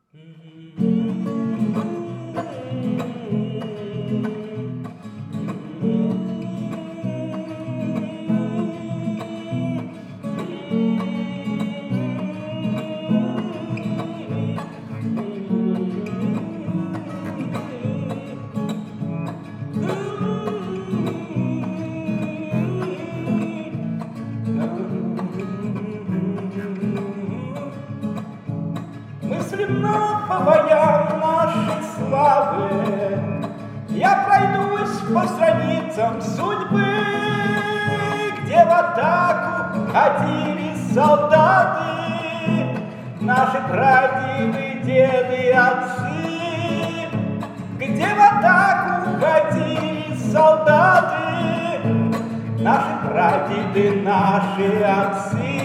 Мысленно по боям нашей славы я пройдусь по страницам судьбы, где в атаку ходили солдаты, наши прадеды, деды, отцы. Где в атаку ходили солдаты, наши прадеды, наши отцы.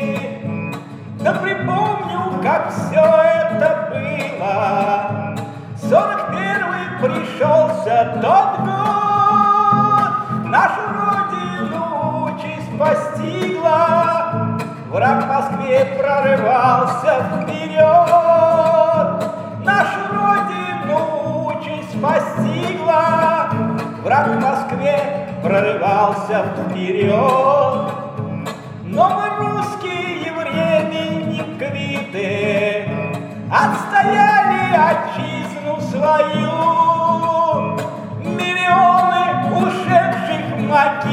Да припомню, как все это было. 41-й пришелся тот год. Нашу родину участь постигла. Враг в Москве прорывался вперед. Нашу родину участь постигла. Враг в Москве прорывался вперед. Но мы русские времени квиты, отстояли отчизну свою. Миллионы ушедших в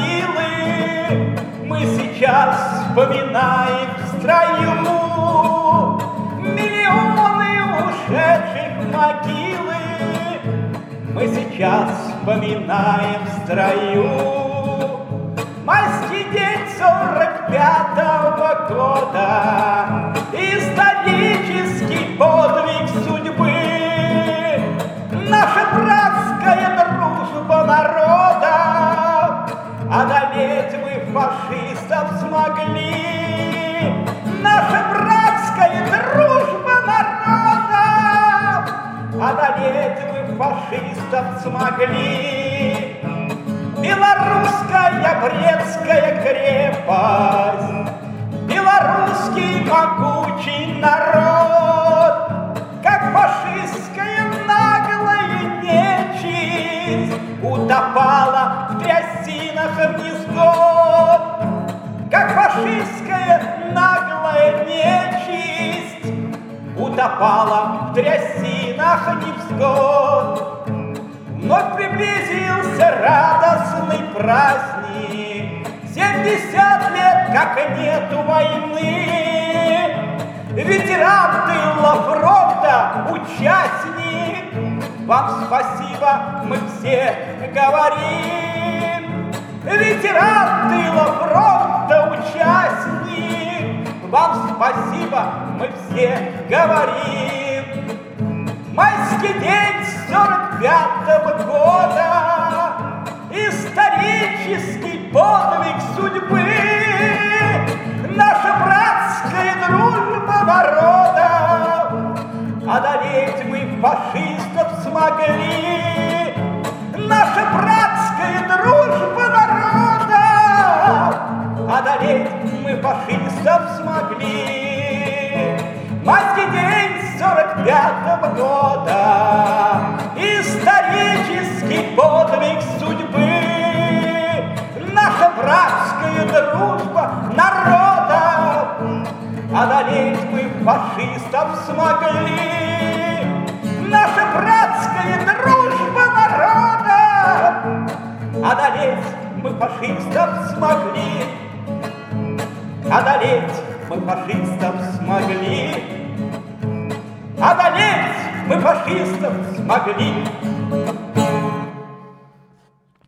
могилы мы сейчас вспоминаем в строю. Миллионы ушедших в могилы мы сейчас вспоминаем в строю. Майский день 45-го года, исторический подвиг судьбы, наша братская дружба народа, одолеть мы фашистов смогли. Наша братская дружба народа, одолеть мы фашистов смогли. Белорусская Брестская крепость, белорусский могучий народ, как фашистская наглая нечисть утопала в трясинах невзгод. Как фашистская наглая нечисть утопала в трясинах невзгод. Вновь приблизился радостный праздник, 70 лет, как нету войны. Ветеран тыла фронта, участник, вам спасибо, мы все говорим. Ветеран тыла фронта, участник, вам спасибо, мы все говорим. Майский день 45-го года, исторический подвиг судьбы, наша братская дружба народа, одолеть мы фашистов смогли. Наша братская дружба народа, одолеть мы фашистов смогли. Майский день 45-го года, исторический подвиг судьбы, наша братская дружба народа, одолеть мы фашистов смогли. Наша братская дружба народа, одолеть мы фашистов смогли. Одолеть мы фашистов смогли. Одолеть мы фашистов смогли.